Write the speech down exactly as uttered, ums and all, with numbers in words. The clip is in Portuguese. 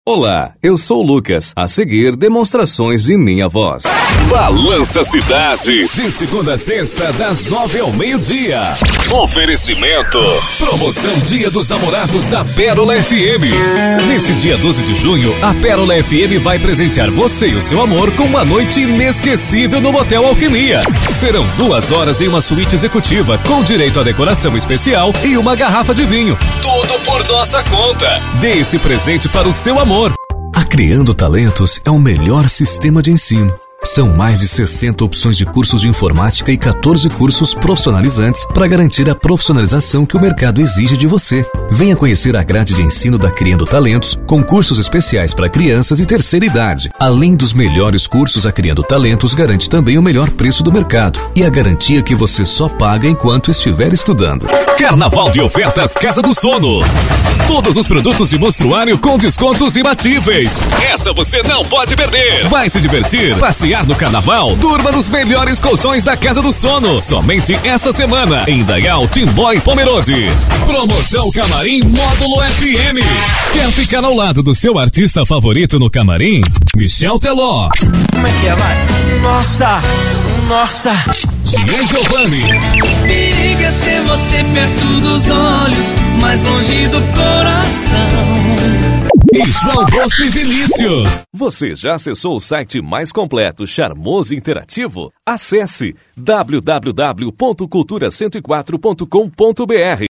Olá, eu sou o Lucas. A seguir, demonstrações de minha voz. Balança Cidade, de segunda a sexta, das nove ao meio-dia. Oferecimento. Promoção Dia dos Namorados da Pérola F M. Nesse dia doze de junho, a Pérola F M vai presentear você e o seu amor com uma noite inesquecível no Motel Alquimia. Serão duas horas em uma suíte executiva, com direito a decoração especial e uma garrafa de vinho. Tudo por nossa conta. Dê esse presente para o seu amor. A Criando Talentos é o melhor sistema de ensino. São mais de sessenta opções de cursos de informática e quatorze cursos profissionalizantes para garantir a profissionalização que o mercado exige de você. Venha conhecer a grade de ensino da Criando Talentos, com cursos especiais para crianças e terceira idade. Além dos melhores cursos, a Criando Talentos garante também o melhor preço do mercado e a garantia que você só paga enquanto estiver estudando. Carnaval de ofertas Casa do Sono. Todos os produtos de monstruário com descontos imbatíveis. Essa você não pode perder. Vai se divertir, passear no carnaval, durma nos melhores colchões da Casa do Sono. Somente essa semana, em Indaial, Timbó e Pomerode. Promoção Camarim Módulo F M. Quer ficar ao lado do seu artista favorito no camarim? Michel Teló. Como é que é, vai? Nossa, nossa. Gian Giovanni. Perigo é ter você perto dos olhos, mais longe do coração. E João Bosco e Vinícius. Você já acessou o site mais completo, charmoso e interativo? Acesse w w w ponto cultura cento e quatro ponto com ponto b r.